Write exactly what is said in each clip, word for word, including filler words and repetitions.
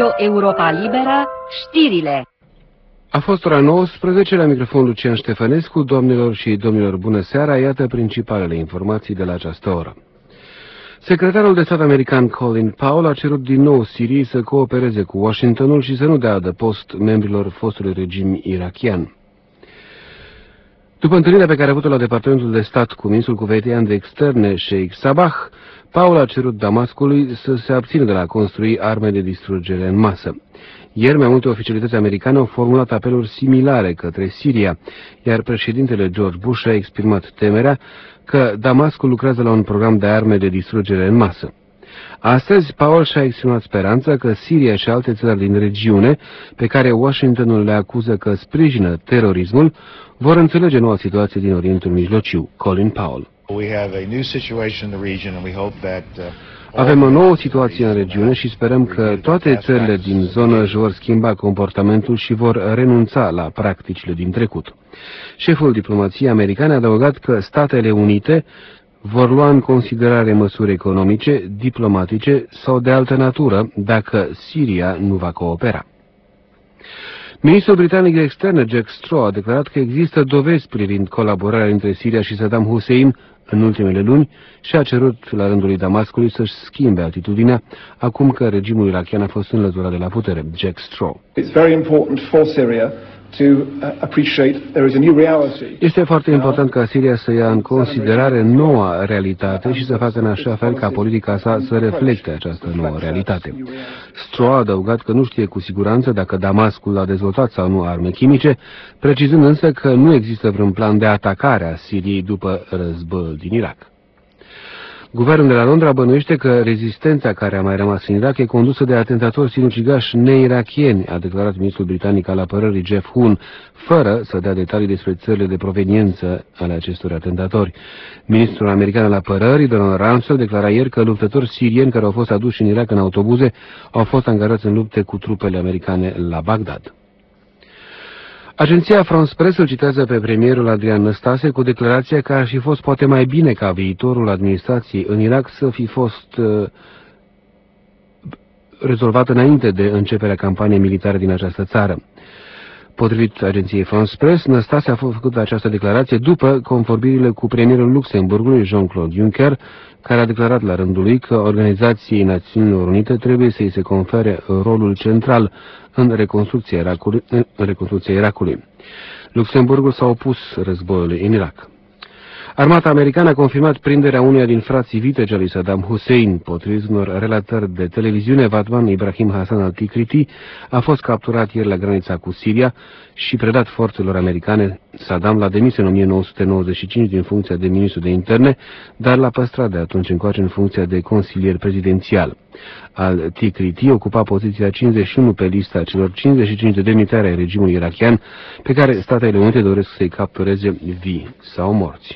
Radio Europa Liberă, știrile. A fost ora nouăsprezece, la microfon Lucian Ștefănescu. Doamnelor și domnilor, bună seara, iată principalele informații de la această oră. Secretarul de stat american Colin Powell a cerut din nou Siriei să coopereze cu Washingtonul și să nu dea adăpost membrilor fostului regim irachian. După întâlnirea pe care a avut-o la Departamentul de Stat cu ministrul cuveitian de externe, Sheikh Sabah, Powell a cerut Damascului să se abțină de la construi arme de distrugere în masă. Ieri, mai multe oficialități americane au formulat apeluri similare către Siria, iar președintele George Bush a exprimat temerea că Damascul lucrează la un program de arme de distrugere în masă. Astăzi, Powell și-a exprimat speranța că Siria și alte țări din regiune, pe care Washingtonul le acuză că sprijină terorismul, vor înțelege noua situație din Orientul Mijlociu. Colin Powell. Avem o nouă situație în regiune și sperăm că toate țările din zonă își vor schimba comportamentul și vor renunța la practicile din trecut. Șeful diplomației americane a adăugat că Statele Unite vor lua în considerare măsuri economice, diplomatice sau de altă natură dacă Siria nu va coopera. Ministrul britanic de externe, Jack Straw, a declarat că există dovezi privind colaborarea între Siria și Saddam Hussein în ultimele luni și a cerut la rândul lui Damascului să-și schimbe atitudinea acum că regimul irachian a fost înlăturat de la putere. Jack Straw. Este foarte important ca Siria să ia în considerare noua realitate și să facă în așa fel ca politica sa să reflecte această nouă realitate. Straw a adăugat că nu știe cu siguranță dacă Damascul a dezvoltat sau nu arme chimice, precizând însă că nu există vreun plan de atacare a Siriei după războiul din Irak. Guvernul de la Londra bănuiește că rezistența care a mai rămas în Irak e condusă de atentatori sinucigași neirachieni, a declarat ministrul britanic al apărării Jeff Huhn, fără să dea detalii despre țările de proveniență ale acestor atentatori. Ministrul american al apărării, Donald Rumsfeld, declara ieri că luptători sirieni care au fost aduși în Irak în autobuze au fost angajați în lupte cu trupele americane la Bagdad. Agenția France Press îl citează pe premierul Adrian Năstase cu declarația că ar fi fost poate mai bine ca viitorul administrației în Irak să fi fost uh, rezolvat înainte de începerea campaniei militare din această țară. Potrivit agenției France Press, Năstase a făcut această declarație după convorbirile cu premierul Luxemburgului, Jean-Claude Juncker, care a declarat la rândul lui că Organizației Națiunilor Unite trebuie să îi se confere rolul central în reconstrucția Irakului. În reconstrucția Irakului. Luxemburgul s-a opus războiului în Irak. Armata americană a confirmat prinderea uneia din frații vitegi al lui Saddam Hussein. Potrivit unor relatări de televiziune, Vadman Ibrahim Hassan al-Tikriti a fost capturat ieri la granița cu Siria și predat forțelor americane. Saddam l-a demis în o mie nouă sute nouăzeci și cinci din funcția de ministru de interne, dar l-a păstrat de atunci încoace în funcția de consilier prezidențial. Al-Tikriti ocupa poziția cincizeci și unu pe lista celor cincizeci și cinci de demnitari ai regimului irachian pe care Statele Unite doresc să-i captureze vii sau morți.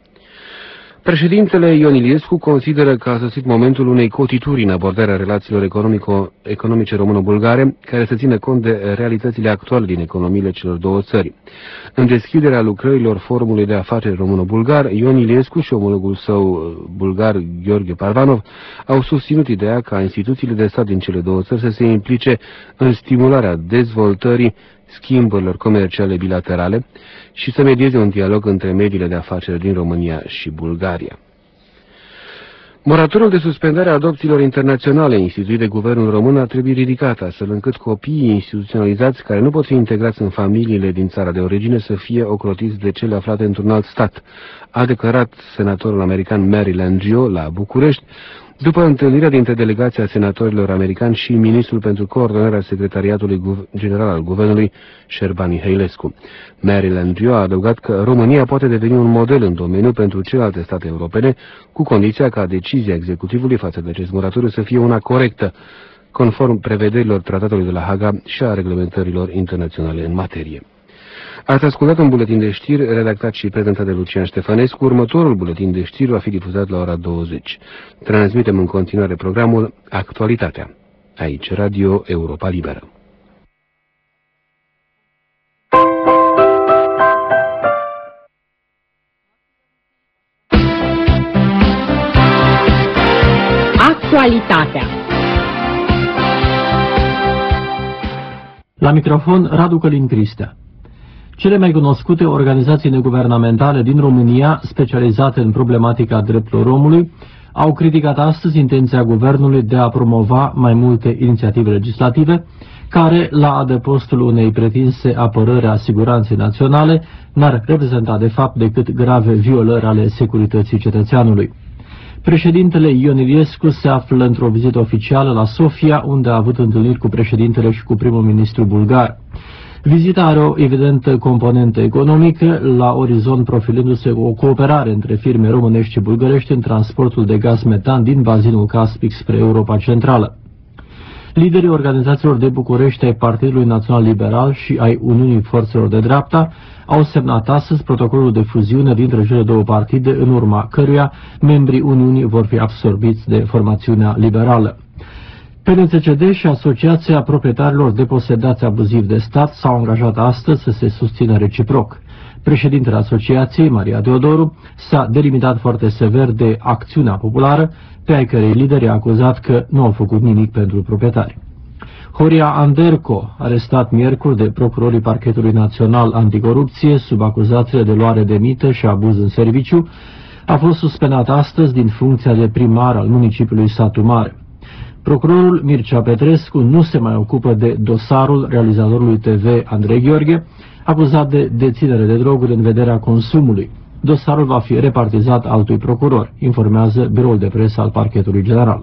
Președintele Ion Iliescu consideră că a sosit momentul unei cotituri în abordarea relațiilor economice româno-bulgare, care să țină cont de realitățile actuale din economiile celor două țări. În deschiderea lucrărilor Forumului de Afaceri Româno-Bulgar, Ion Iliescu și omologul său bulgar, Gheorghe Parvanov, au susținut ideea ca instituțiile de stat din cele două țări să se implice în stimularea dezvoltării schimburilor comerciale bilaterale și să medieze un dialog între mediile de afaceri din România și Bulgaria. Moratoriul de suspendare a adopțiilor internaționale instituit de guvernul român ar trebui ridicat, astfel încât copiii instituționalizați care nu pot fi integrați în familiile din țara de origine să fie ocrotiți de cele aflate într-un alt stat, a declarat senatorul american Mary Landrieu la București, după întâlnirea dintre delegația senatorilor americani și ministrul pentru coordonarea secretariatului general al guvernului, Șerbani Hăilescu. Mary Landrieu a adăugat că România poate deveni un model în domeniu pentru celelalte state europene, cu condiția ca decizia executivului față de acest moratoriu să fie una corectă, conform prevederilor tratatului de la Haga și a reglementărilor internaționale în materie. Ați ascultat un buletin de știri redactat și prezentat de Lucian Ștefănescu. Următorul buletin de știri va fi difuzat la ora douăzeci. Transmitem în continuare programul Actualitatea. Aici, Radio Europa Liberă. Actualitatea. La microfon, Radu Călin Cristea. Cele mai cunoscute organizații neguvernamentale din România, specializate în problematica drepturilor omului, au criticat astăzi intenția guvernului de a promova mai multe inițiative legislative care, la adăpostul unei pretinse apărări a siguranței naționale, n-ar reprezenta de fapt decât grave violări ale securității cetățeanului. Președintele Ion Iliescu se află într-o vizită oficială la Sofia, unde a avut întâlniri cu președintele și cu primul ministru bulgar. Vizita are o evidentă componentă economică, la orizont profilându-se o cooperare între firme românești și bulgărești în transportul de gaz metan din bazinul Caspic spre Europa Centrală. Liderii organizațiilor de București ai Partidului Național Liberal și ai Uniunii Forțelor de Dreapta au semnat astăzi protocolul de fuziune dintre cele două partide, în urma căruia membrii Uniunii vor fi absorbiți de formațiunea liberală. P N C C D și Asociația Proprietarilor Deposedați abuziv de stat s-au angajat astăzi să se susțină reciproc. Președintele asociației, Maria Teodoru, s-a delimitat foarte sever de acțiunea populară, pe ai cărei lideri a acuzat că nu au făcut nimic pentru proprietari. Horia Anderco, arestat miercuri de procurorii Parchetului Național Anticorupție sub acuzațiile de luare de mită și abuz în serviciu, a fost suspendat astăzi din funcția de primar al municipiului Satu Mare. Procurorul Mircea Petrescu nu se mai ocupă de dosarul realizatorului T V Andrei Gheorghe, acuzat de deținere de droguri în vederea consumului. Dosarul va fi repartizat altui procuror, informează biroul de presă al Parchetului General.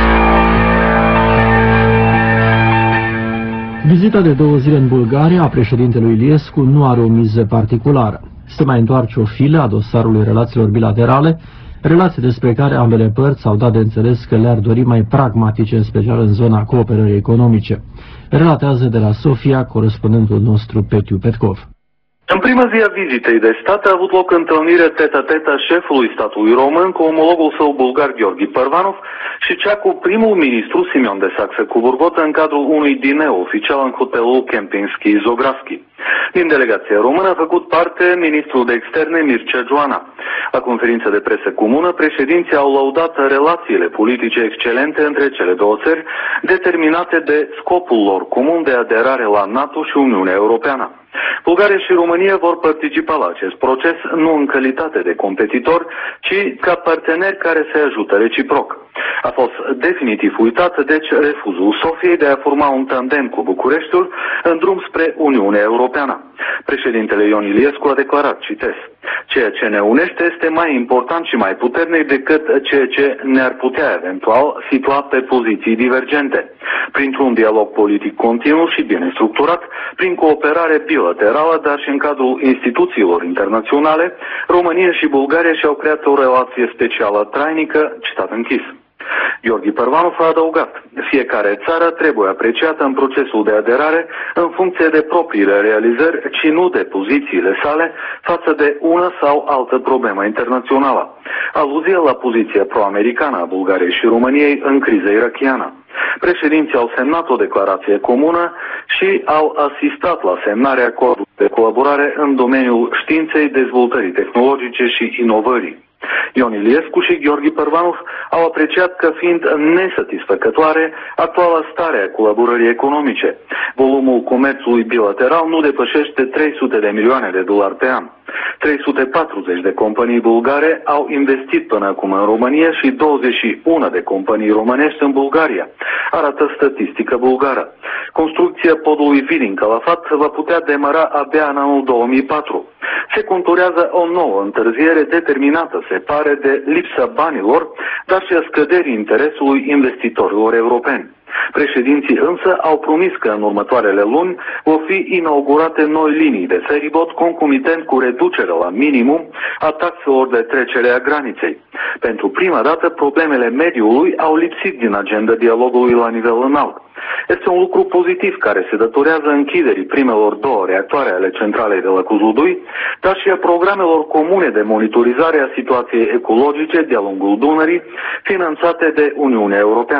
Vizita de două zile în Bulgaria a președintelui Iliescu nu are o miză particulară. Se mai întoarce o filă a dosarului relațiilor bilaterale, relații despre care ambele părți au dat de înțeles că le-ar dori mai pragmatice, în special în zona cooperării economice. Relatează de la Sofia corespondentul nostru Petiu Petkov. În prima zi a vizitei de stat a avut loc întâlnire tete-a-tete a șefului statului român cu omologul său bulgar Gheorghe Părvanov și cea cu primul ministru Simion de Saxe-Coburg în cadrul unui dineu oficial în hotelul Kempinski Zografski. Din delegația română a făcut parte ministrul de externe Mircea Joana. La conferință de presă comună, președinții au lăudat relațiile politice excelente între cele două țări, determinate de scopul lor comun de aderare la NATO și Uniunea Europeană. Bulgaria și România vor participa la acest proces nu în calitate de competitor, ci ca parteneri care se ajută reciproc. A fost definitiv uitat, deci, refuzul Sofiei de a forma un tandem cu Bucureștiul în drum spre Uniunea Europeană. Președintele Ion Iliescu a declarat, citez, ceea ce ne unește este mai important și mai puternic decât ceea ce ne-ar putea eventual situa pe poziții divergente. Printr-un dialog politic continuu și bine structurat, prin cooperare bilaterală, dar și în cadrul instituțiilor internaționale, România și Bulgaria și-au creat o relație specială trainică, citat închis. Gheorghe Părvanov a adăugat, fiecare țară trebuie apreciată în procesul de aderare în funcție de propriile realizări, ci nu de pozițiile sale față de una sau altă problemă internațională. Aluzie la poziția pro-americană a Bulgariei și României în criza irachiană. Președinții au semnat o declarație comună și au asistat la semnarea acordului de colaborare în domeniul științei, dezvoltării tehnologice și inovării. Ion Iliescu și Gheorghe Părvanov au apreciat că fiind nesatisfăcătoare actuala stare a colaborării economice, volumul comerțului bilateral nu depășește trei sute de milioane de dolari pe an. trei sute patruzeci de companii bulgare au investit până acum în România și douăzeci și unu de companii românești în Bulgaria, arată statistică bulgară. Construcția podului Vidin Calafat va putea demara abia în anul două mii patru. Se conturează o nouă întârziere determinată, se pare, de lipsa banilor, dar și a scăderii interesului investitorilor europeni. Președinții însă au promis că în următoarele luni vor fi inaugurate noi linii de feribot concomitent cu reducerea la minimum a taxelor de trecere a graniței. Pentru prima dată, problemele mediului au lipsit din agenda dialogului la nivel înalt. Este un lucru pozitiv care se datorează închiderii primelor două reactoare ale centralei de la Cozlodui, dar și a programelor comune de monitorizare a situației ecologice de-a lungul Dunării, finanțate de Uniunea Europeană.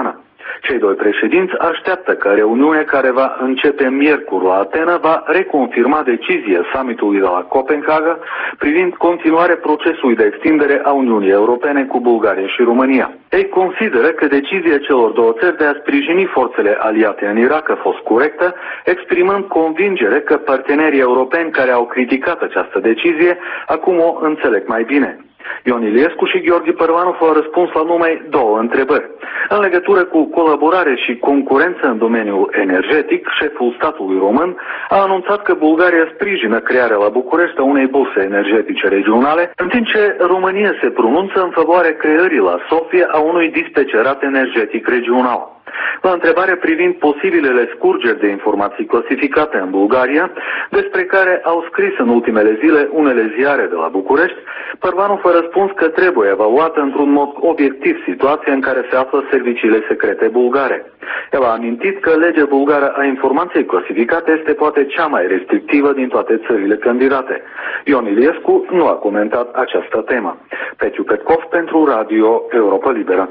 Cei doi președinți așteaptă că reuniunea care va începe miercuri la Atena va reconfirma decizia summitului de la Copenhaga privind continuarea procesului de extindere a Uniunii Europene cu Bulgaria și România. Ei consideră că decizia celor două țări de a sprijini forțele aliate în Irak a fost corectă, exprimând convingere că partenerii europeni care au criticat această decizie acum o înțeleg mai bine. Ion Iliescu și Gheorghe Părvanov au răspuns la numai două întrebări. În legătură cu colaborare și concurență în domeniul energetic, șeful statului român a anunțat că Bulgaria sprijină crearea la București a unei burse energetice regionale, în timp ce România se pronunță în favoarea creării la Sofia a unui dispecerat energetic regional. La întrebarea privind posibilele scurgeri de informații clasificate în Bulgaria, despre care au scris în ultimele zile unele ziare de la București, Părvanov a răspuns că trebuie evaluată într-un mod obiectiv situația în care se află serviciile secrete bulgare. El a amintit că legea bulgară a informației clasificate este poate cea mai restrictivă din toate țările candidate. Ion Iliescu nu a comentat această temă. Petiu Petkov pentru Radio Europa Liberă.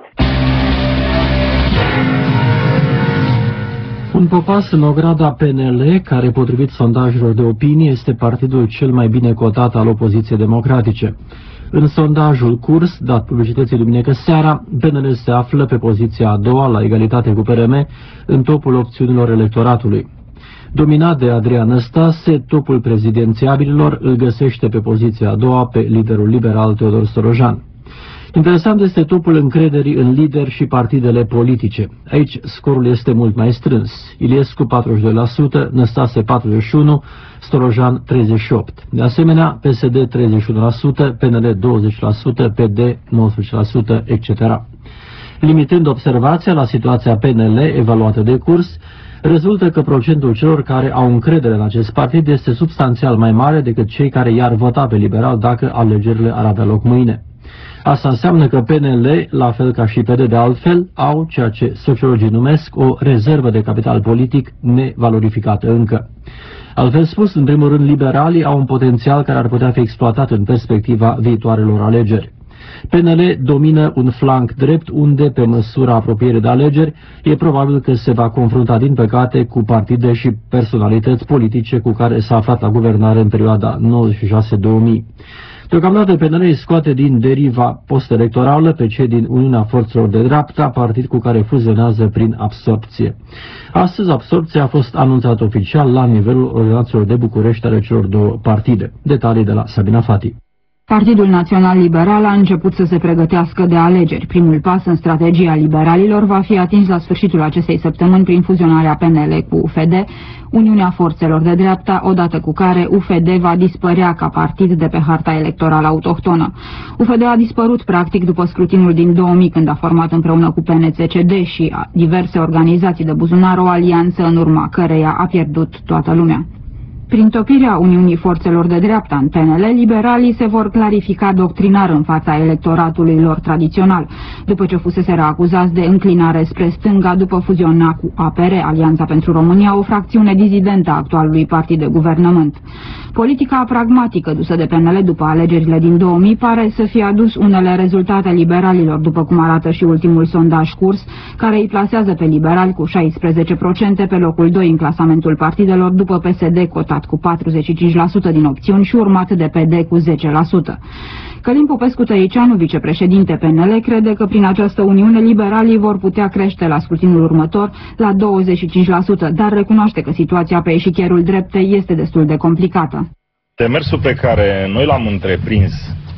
Un popas în ograda P N L, care potrivit sondajelor de opinie este partidul cel mai bine cotat al opoziției democratice. În sondajul Curs, dat publicității duminică seara, P N L se află pe poziția a doua, la egalitate cu P R M, în topul opțiunilor electoratului. Dominat de Adrian Năstase, topul prezidențiabililor îl găsește pe poziția a doua pe liderul liberal Teodor Sorojan. Interesant este topul încrederii în lideri și partidele politice. Aici scorul este mult mai strâns. Iliescu patruzeci și doi la sută, Năstase patruzeci și unu la sută, Sorojan treizeci și opt la sută. De asemenea, P S D treizeci și unu la sută, P N L douăzeci la sută, P D nouăsprezece la sută, et cetera. Limitând observația la situația P N L evaluată de Curs, rezultă că procentul celor care au încredere în acest partid este substanțial mai mare decât cei care i-ar vota pe liberal dacă alegerile ar avea loc mâine. Asta înseamnă că P N L, la fel ca și P D de altfel, au ceea ce sociologii numesc o rezervă de capital politic nevalorificată încă. Altfel spus, în primul rând, liberalii au un potențial care ar putea fi exploatat în perspectiva viitoarelor alegeri. P N L domină un flanc drept unde, pe măsura apropierii de alegeri, e probabil că se va confrunta, din păcate, cu partide și personalități politice cu care s-a aflat la guvernare în perioada nouăzeci și șase două mii. Deocamdată P N L îi scoate din deriva post-electorală pe cei din Uniunea Forțelor de Dreapta, partid cu care fuzionează prin absorpție. Astăzi absorpția a fost anunțată oficial la nivelul organizațiilor de București ale celor două partide. Detalii de la Sabina Fati. Partidul Național Liberal a început să se pregătească de alegeri. Primul pas în strategia liberalilor va fi atins la sfârșitul acestei săptămâni prin fuzionarea P N L cu U F D, Uniunea Forțelor de Dreapta, odată cu care U F D va dispărea ca partid de pe harta electorală autohtonă. U F D a dispărut practic după scrutinul din două mii, când a format împreună cu P N C C D și diverse organizații de buzunar o alianță în urma căreia a pierdut toată lumea. Prin topirea Uniunii Forțelor de Dreapta în P N L, liberalii se vor clarifica doctrinar în fața electoratului lor tradițional, după ce fuseseră acuzați de înclinare spre stânga după fuzionarea cu A P R, Alianța pentru România, o fracțiune dizidentă a actualului partid de guvernământ. Politica pragmatică dusă de P N L după alegerile din două mii pare să fie adus unele rezultate liberalilor, după cum arată și ultimul sondaj Curs, care îi plasează pe liberali cu șaisprezece la sută pe locul doi în clasamentul partidelor, după P S D cotat cu patruzeci și cinci la sută din opțiuni și urmat de P D cu zece la sută. Călin Popescu Tăiceanu, vicepreședinte P N L, crede că prin această uniune liberalii vor putea crește la scrutinul următor la douăzeci și cinci la sută, dar recunoaște că situația pe eșichierul dreptei este destul de complicată. Demersul pe care noi l-am întreprins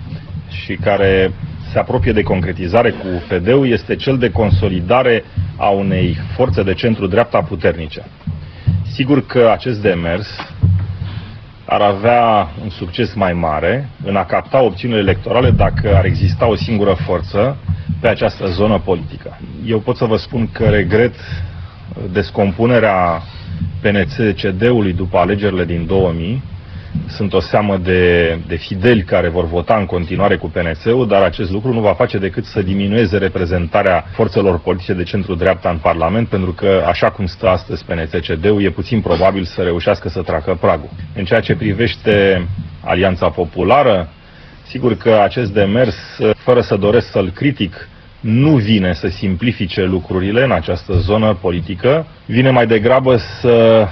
și care se apropie de concretizare cu U F D-ul este cel de consolidare a unei forțe de centru-dreapta puternice. Sigur că acest demers ar avea un succes mai mare în a capta opțiunile electorale dacă ar exista o singură forță pe această zonă politică. Eu pot să vă spun că regret descompunerea P N C C D-ului după alegerile din două mii. Sunt o seamă de, de fideli care vor vota în continuare cu P N C-ul, dar acest lucru nu va face decât să diminueze reprezentarea forțelor politice de centru-dreapta în Parlament, pentru că, așa cum stă astăzi P N C C D-ul, e puțin probabil să reușească să treacă pragul. În ceea ce privește Alianța Populară, sigur că acest demers, fără să doresc să-l critic, nu vine să simplifice lucrurile în această zonă politică, vine mai degrabă să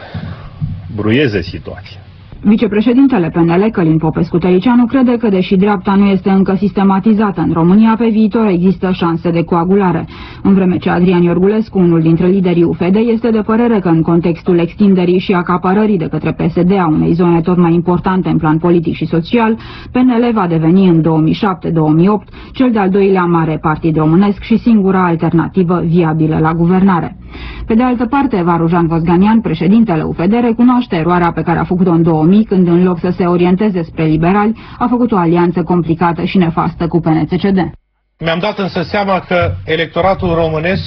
bruieze situația. Vicepreședintele P N L, Călin Popescu-Tăricianu, crede că, deși dreapta nu este încă sistematizată în România, pe viitor există șanse de coagulare. În vreme ce Adrian Iorgulescu, unul dintre liderii U F D, este de părere că în contextul extinderii și acapărării de către P S D a unei zone tot mai importante în plan politic și social, P N L va deveni în două mii șapte două mii opt cel de-al doilea mare partid românesc și singura alternativă viabilă la guvernare. Pe de altă parte, Varujan Vosganian, președintele U F D, recunoaște eroarea pe care a făcut-o în două mii, când în loc să se orienteze spre liberali, a făcut o alianță complicată și nefastă cu P N C C D. Mi-am dat însă seama că electoratul românesc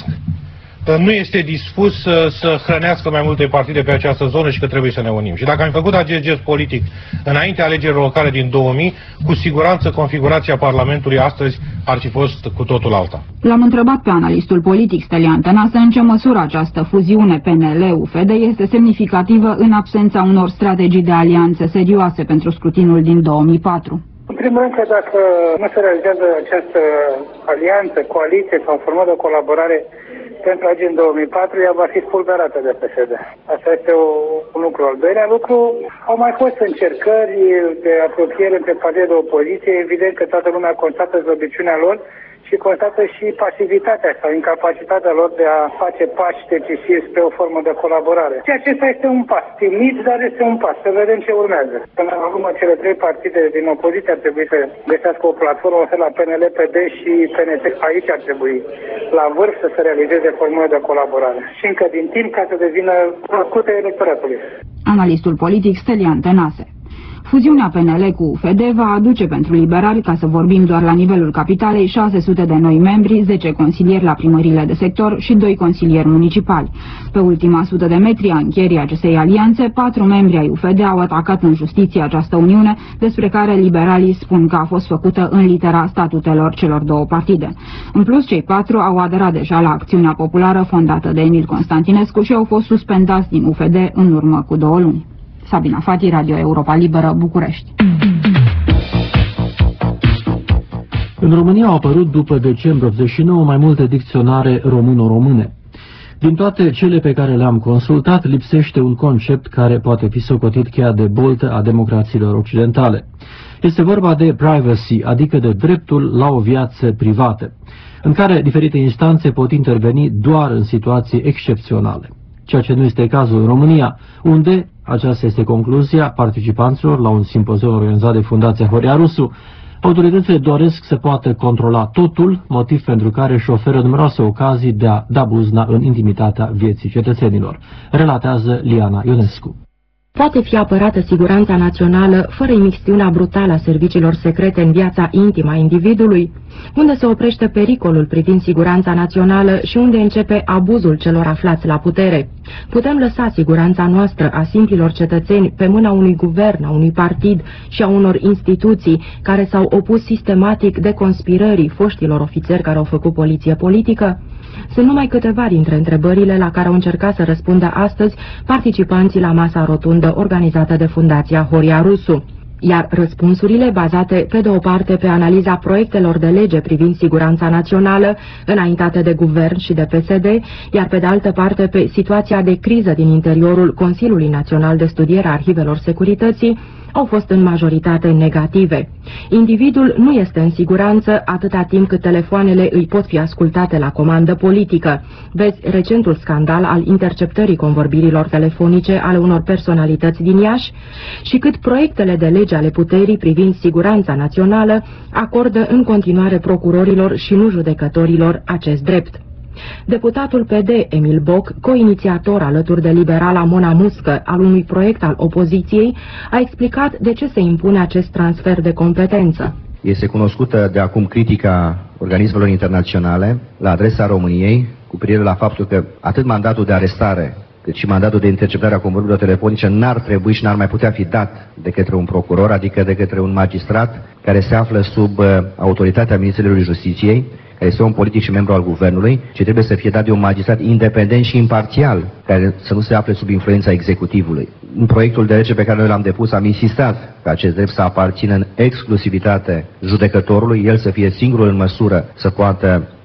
nu este dispus să, să hrănească mai multe partide pe această zonă și că trebuie să ne unim. Și dacă am făcut acest gest politic înainte alegerilor locale din două mii, cu siguranță configurația Parlamentului astăzi ar fi fost cu totul alta. L-am întrebat pe analistul politic Stelian Tănase în ce măsură această fuziune P N L U F D este semnificativă în absența unor strategii de alianțe serioase pentru scrutinul din două mii patru. În primul rând că dacă nu se realizează această alianță, coaliție sau formă de colaborare pentru a în două mii patru, ea va fi spulberată de P S D. Asta este o, un lucru. Al doilea lucru, au mai fost încercări de apropiere între partide de opoziție. Evident că toată lumea constată slăbiciunea lor și constată și pasivitatea sau incapacitatea lor de a face pași decisivi spre o formă de colaborare. Și acesta este un pas timid, dar este un pas. Să vedem ce urmează. Până la urmă, cele trei partide din opoziție ar trebui să găsească o platformă, o să la P N L, P D și P N C. Aici ar trebui la vârf să se realizeze formule de colaborare. Și încă din timp ca să devină cunoscută electoratului. Analistul politic Stelian Tănase. Fuziunea P N L cu U F D va aduce pentru liberali, ca să vorbim doar la nivelul capitalei, șase sute de noi membri, zece consilieri la primările de sector și doi consilieri municipali. Pe ultima sută de metri a încheierii acestei alianțe, patru membri ai U F D au atacat în justiție această uniune, despre care liberalii spun că a fost făcută în litera statutelor celor două partide. În plus, cei patru au aderat deja la Acțiunea Populară fondată de Emil Constantinescu și au fost suspendați din U F D în urmă cu două luni. Sabina Fati, Radio Europa Liberă, București. În România au apărut după decembrie optzeci și nouă mai multe dicționare româno-române. Din toate cele pe care le-am consultat, lipsește un concept care poate fi socotit cheia de boltă a democrațiilor occidentale. Este vorba de privacy, adică de dreptul la o viață privată, în care diferite instanțe pot interveni doar în situații excepționale, ceea ce nu este cazul în România, unde, aceasta este concluzia participanților la un simpozion organizat de Fundația Horia Rusu, autoritățile doresc să poată controla totul, motiv pentru care își oferă numeroase ocazii de a da buzna în intimitatea vieții cetățenilor, relatează Liana Ionescu. Poate fi apărată siguranța națională fără imixtiunea brutală a serviciilor secrete în viața intimă a individului, unde se oprește pericolul privind siguranța națională și unde începe abuzul celor aflați la putere. Putem lăsa siguranța noastră a simplilor cetățeni pe mâna unui guvern, a unui partid și a unor instituții care s-au opus sistematic deconspirării foștilor ofițeri care au făcut poliție politică? Sunt numai câteva dintre întrebările la care au încercat să răspundă astăzi participanții la masa rotundă organizată de Fundația Horia Rusu. Iar răspunsurile, bazate pe de o parte pe analiza proiectelor de lege privind siguranța națională înaintate de guvern și de P S D, iar pe de altă parte pe situația de criză din interiorul Consiliului Național de Studiere a Arhivelor Securității, au fost în majoritate negative. Individul nu este în siguranță atâta timp cât telefoanele îi pot fi ascultate la comandă politică. Vezi recentul scandal al interceptării convorbirilor telefonice ale unor personalități din Iași și cât proiectele de lege ale puterii privind siguranța națională acordă în continuare procurorilor și nu judecătorilor acest drept. Deputatul P D Emil Boc, coinițiator alături de liberala Mona Muscă al unui proiect al opoziției, a explicat de ce se impune acest transfer de competență. Este cunoscută de acum critica organismelor internaționale la adresa României cu privire la faptul că atât mandatul de arestare cât și mandatul de interceptare a convorbirilor telefonice n-ar trebui și n-ar mai putea fi dat de către un procuror, adică de către un magistrat care se află sub uh, autoritatea Ministerului Justiției, care este un politic și membru al guvernului, ci trebuie să fie dat de un magistrat independent și imparțial, care să nu se afle sub influența executivului. În proiectul de lege pe care noi l-am depus am insistat ca acest drept să aparțină în exclusivitate judecătorului, el să fie singurul în măsură să poată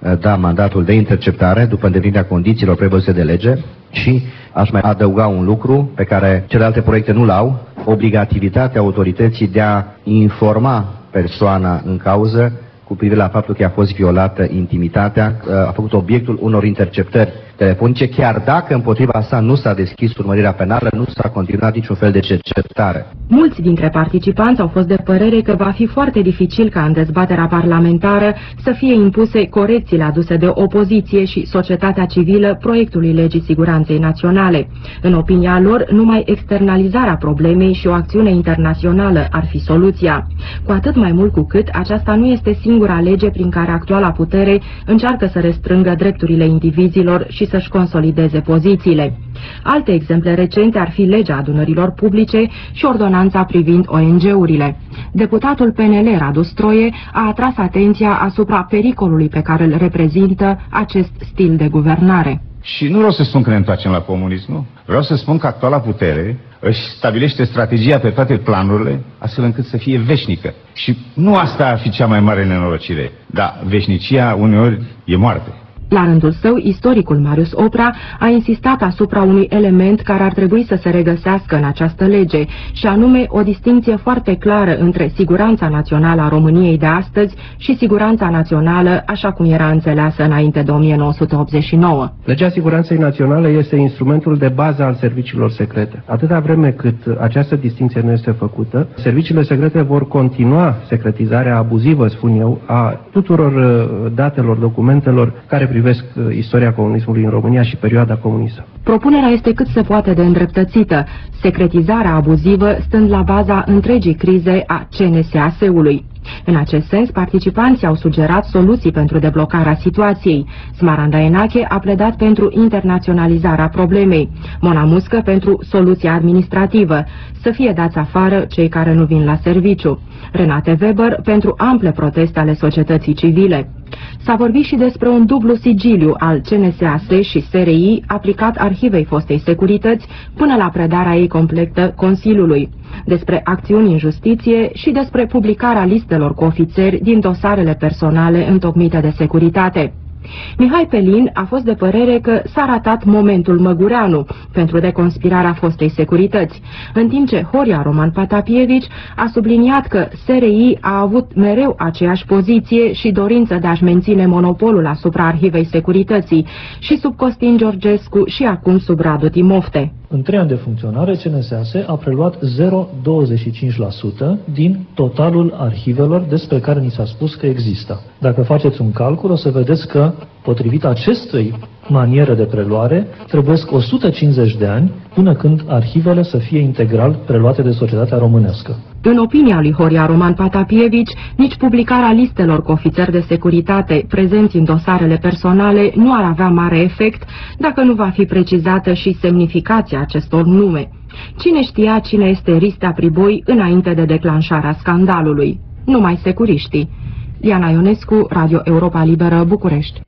da mandatul de interceptare după îndeplinirea condițiilor prevăzute de lege și aș mai adăuga un lucru pe care celelalte proiecte nu l-au, obligativitatea autorității de a informa persoana în cauză cu privire la faptul că a fost violată intimitatea, a făcut obiectul unor interceptări telefonice, chiar dacă împotriva sa nu s-a deschis urmărirea penală, nu s-a continuat niciun fel de cercetare. Mulți dintre participanți au fost de părere că va fi foarte dificil ca în dezbaterea parlamentară să fie impuse corecțiile aduse de opoziție și societatea civilă proiectului legii siguranței naționale. În opinia lor, numai externalizarea problemei și o acțiune internațională ar fi soluția. Cu atât mai mult cu cât aceasta nu este singura lege prin care actuala putere încearcă să restrângă drepturile indivizilor și să-și consolideze pozițiile. Alte exemple recente ar fi legea adunărilor publice și ordonanța privind O N G-urile. Deputatul P N L Radu Stroie a atras atenția asupra pericolului pe care îl reprezintă acest stil de guvernare. Și nu vreau să spun că ne întoarcem la comunism, nu? Vreau să spun că actuala putere își stabilește strategia pe toate planurile, astfel încât să fie veșnică. Și nu asta ar fi cea mai mare nenorocire, dar veșnicia uneori e moarte. La rândul său, istoricul Marius Oprea a insistat asupra unui element care ar trebui să se regăsească în această lege, și anume o distinție foarte clară între siguranța națională a României de astăzi și siguranța națională așa cum era înțeleasă înainte de o mie nouă sute optzeci și nouă. Legea Siguranței Naționale este instrumentul de bază al serviciilor secrete. Atâta vreme cât această distinție nu este făcută, serviciile secrete vor continua secretizarea abuzivă, spun eu, a tuturor datelor, documentelor care privesc istoria comunismului în România și perioada comunistă. Propunerea este cât se poate de îndreptățită, secretizarea abuzivă stând la baza întregii crize a C N S A S-ului. În acest sens, participanții au sugerat soluții pentru deblocarea situației. Smaranda Enache a pledat pentru internaționalizarea problemei, Mona Muscă pentru soluția administrativă, să fie dați afară cei care nu vin la serviciu, Renate Weber pentru ample proteste ale societății civile. S-a vorbit și despre un dublu sigiliu al C N S A S și S R I aplicat arhivei fostei securități până la predarea ei completă Consiliului, despre acțiuni în justiție și despre publicarea listelor cu ofițeri din dosarele personale întocmite de securitate. Mihai Pelin a fost de părere că s-a ratat momentul Măgureanu pentru deconspirarea fostei securități, în timp ce Horia Roman Patapievici a subliniat că S R I a avut mereu aceeași poziție și dorință de a-și menține monopolul asupra arhivei securității, și sub Costin Georgescu și acum sub Radu Timofte. În trei ani de funcționare, C N S A S a preluat zero virgulă douăzeci și cinci la sută din totalul arhivelor despre care ni s-a spus că există. Dacă faceți un calcul, o să vedeți că, potrivit acestei maniere de preluare, trebuiesc o sută cincizeci de ani până când arhivele să fie integral preluate de societatea românească. În opinia lui Horia Roman Patapievici, nici publicarea listelor cu ofițeri de securitate prezenți în dosarele personale nu ar avea mare efect dacă nu va fi precizată și semnificația acestor nume. Cine știa cine este Ristea Priboi înainte de declanșarea scandalului? Numai securiștii. Liana Ionescu, Radio Europa Liberă, București.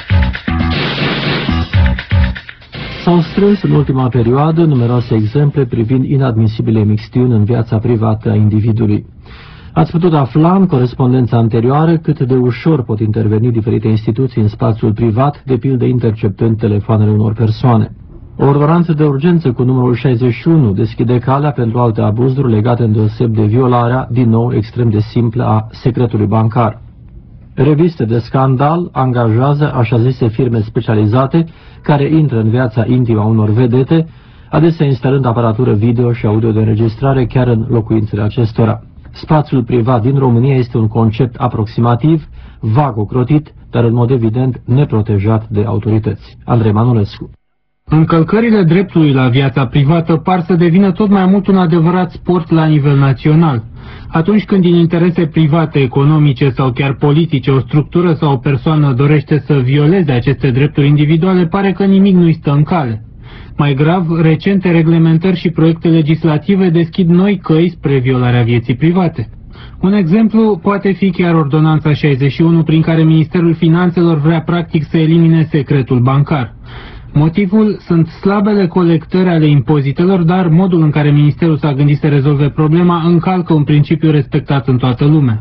S-au strâns în ultima perioadă numeroase exemple privind inadmisibile mixtiuni în viața privată a individului. Ați putut afla în corespondența anterioară cât de ușor pot interveni diferite instituții în spațiul privat, de pildă interceptând telefoanele unor persoane. O ordonanță de urgență cu numărul șaizeci și unu deschide calea pentru alte abuzuri legate îndeoseb de violarea, din nou extrem de simplă, a secretului bancar. Reviste de scandal angajează așa zise firme specializate care intră în viața intimă a unor vedete, adesea instalând aparatură video și audio de înregistrare chiar în locuințele acestora. Spațiul privat din România este un concept aproximativ, vag ocrotit, dar în mod evident neprotejat de autorități. Andrei Manulescu. Încălcările dreptului la viața privată par să devină tot mai mult un adevărat sport la nivel național. Atunci când din interese private, economice sau chiar politice o structură sau o persoană dorește să violeze aceste drepturi individuale, pare că nimic nu-i stă în cale. Mai grav, recente reglementări și proiecte legislative deschid noi căi spre violarea vieții private. Un exemplu poate fi chiar ordonanța șaizeci și unu, prin care Ministerul Finanțelor vrea practic să elimine secretul bancar. Motivul sunt slabele colectări ale impozitelor, dar modul în care Ministerul s-a gândit să rezolve problema încalcă un principiu respectat în toată lumea.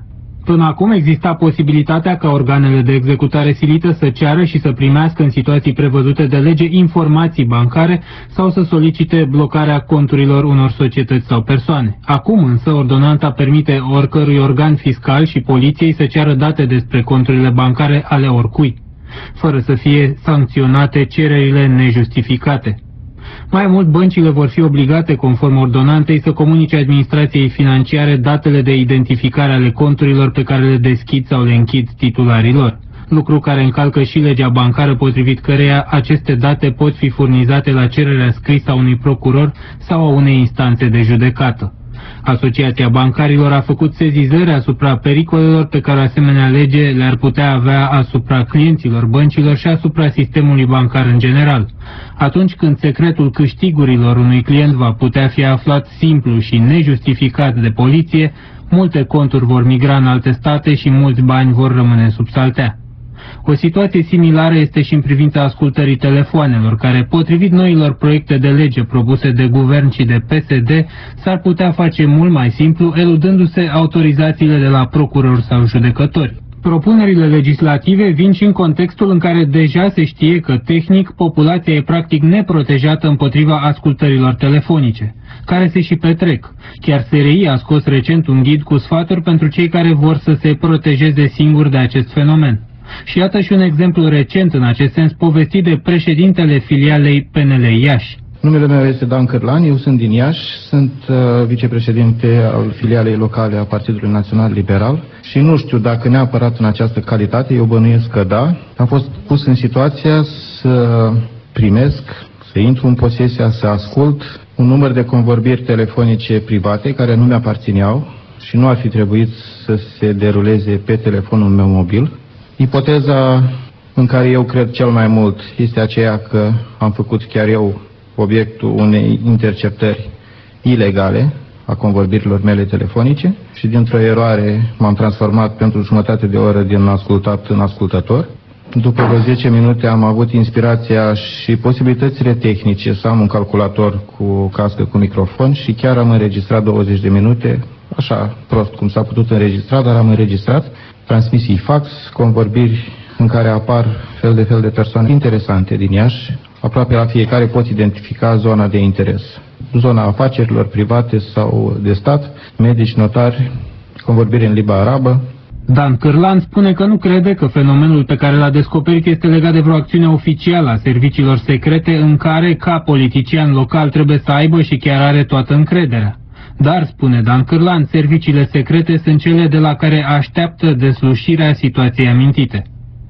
Până acum exista posibilitatea ca organele de executare silită să ceară și să primească în situații prevăzute de lege informații bancare sau să solicite blocarea conturilor unor societăți sau persoane. Acum însă ordonanța permite oricărui organ fiscal și poliției să ceară date despre conturile bancare ale oricui, fără să fie sancționate cererile nejustificate. Mai mult, băncile vor fi obligate, conform ordonanței, să comunice administrației financiare datele de identificare ale conturilor pe care le deschid sau le închid titularilor, lucru care încalcă și legea bancară, potrivit căreia aceste date pot fi furnizate la cererea scrisă a unui procuror sau a unei instanțe de judecată. Asociația Bancarilor a făcut sezizări asupra pericolelor pe care o asemenea lege le-ar putea avea asupra clienților băncilor și asupra sistemului bancar în general. Atunci când secretul câștigurilor unui client va putea fi aflat simplu și nejustificat de poliție, multe conturi vor migra în alte state și mulți bani vor rămâne sub saltea. O situație similară este și în privința ascultării telefoanelor, care, potrivit noilor proiecte de lege propuse de guvern și de P S D, s-ar putea face mult mai simplu, eludându-se autorizațiile de la procurori sau judecători. Propunerile legislative vin și în contextul în care deja se știe că, tehnic, populația e practic neprotejată împotriva ascultărilor telefonice, care se și petrec. Chiar S R I a scos recent un ghid cu sfaturi pentru cei care vor să se protejeze singuri de acest fenomen. Și iată și un exemplu recent în acest sens povestit de președintele filialei P N L Iași. Numele meu este Dan Cârlan, eu sunt din Iași, sunt uh, vicepreședinte al filialei locale a Partidului Național Liberal și nu știu dacă neapărat în această calitate, eu bănuiesc că da, am fost pus în situația să primesc, să intru în posesia, să ascult un număr de convorbiri telefonice private care nu mi-aparțineau și nu ar fi trebuit să se deruleze pe telefonul meu mobil. Ipoteza în care eu cred cel mai mult este aceea că am făcut chiar eu obiectul unei interceptări ilegale a convorbirilor mele telefonice și dintr-o eroare m-am transformat pentru jumătate de oră din ascultat în ascultător. După vreo zece minute am avut inspirația și posibilitățile tehnice să am un calculator cu cască cu microfon și chiar am înregistrat douăzeci de minute, așa prost cum s-a putut înregistra, dar am înregistrat transmisii fax, convorbiri în care apar fel de fel de persoane interesante din Iași. Aproape la fiecare pot identifica zona de interes. Zona afacerilor private sau de stat, medici, notari, convorbiri în limba arabă. Dan Cârlan spune că nu crede că fenomenul pe care l-a descoperit este legat de vreo acțiune oficială a serviciilor secrete în care, ca politician local, trebuie să aibă și chiar are toată încrederea. Dar, spune Dan Cârlan, serviciile secrete sunt cele de la care așteaptă deslușirea situației amintite.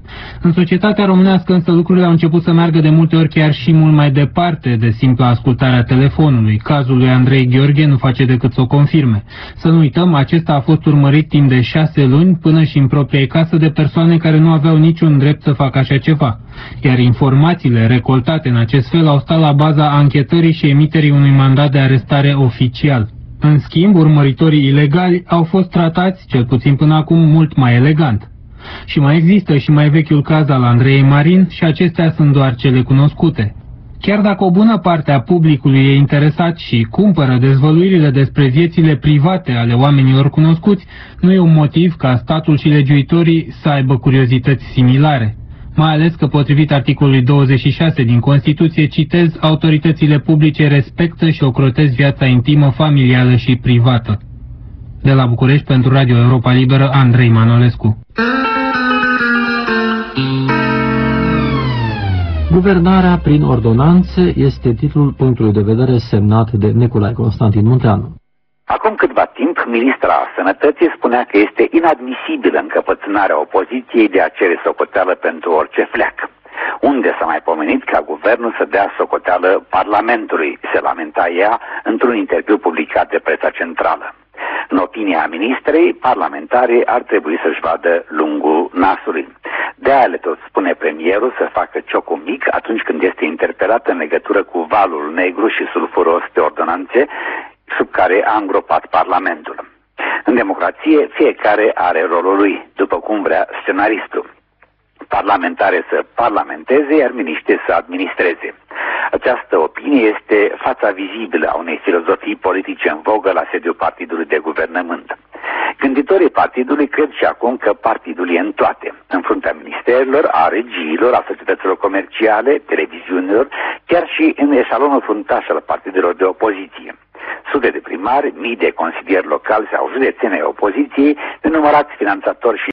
În societatea românească însă lucrurile au început să meargă de multe ori chiar și mult mai departe de simpla ascultare a telefonului. Cazul lui Andrei Gheorghe nu face decât să o confirme. Să nu uităm, acesta a fost urmărit timp de șase luni până și în propria casă de persoane care nu aveau niciun drept să facă așa ceva. Iar informațiile recoltate în acest fel au stat la baza anchetării și emiterii unui mandat de arestare oficial. În schimb, urmăritorii ilegali au fost tratați, cel puțin până acum, mult mai elegant. Și mai există și mai vechiul caz al Andrei Marin și acestea sunt doar cele cunoscute. Chiar dacă o bună parte a publicului e interesat și cumpără dezvăluirile despre viețile private ale oamenilor cunoscuți, nu e un motiv ca statul și legiuitorii să aibă curiozități similare. Mai ales că, potrivit articolului douăzeci și șase din Constituție, citez, autoritățile publice respectă și ocrotesc viața intimă, familială și privată. De la București, pentru Radio Europa Liberă, Andrei Manolescu. Guvernarea prin ordonanțe este titlul punctului de vedere semnat de Nicolae Constantin Munteanu. Acum câtva timp, ministra Sănătății spunea că este inadmisibilă încăpățânarea opoziției de a cere socoteală pentru orice fleac. Unde s-a mai pomenit ca guvernul să dea socoteală Parlamentului, se lamenta ea într-un interviu publicat de presa centrală. În opinia ministrei, parlamentarii ar trebui să-și vadă lungul nasului. De-aia le tot spune premierul să facă ciocul mic atunci când este interpelat în legătură cu valul negru și sulfuros de ordonanțe sub care a îngropat Parlamentul. În democrație, fiecare are rolul lui, după cum vrea scenaristul. Parlamentare să parlamenteze, iar miniștri să administreze. Această opinie este fața vizibilă a unei filozofii politice în vogă la sediul partidului de guvernământ. Gânditorii partidului cred și acum că partidul e în toate, în fruntea ministerilor, a regiilor, a societăților comerciale, televiziunilor, chiar și în eșalonul fruntaș al partidelor de opoziție. Sute de primari, mii de consilieri locali sau județeni ai opoziției, nenumărați finanțatori și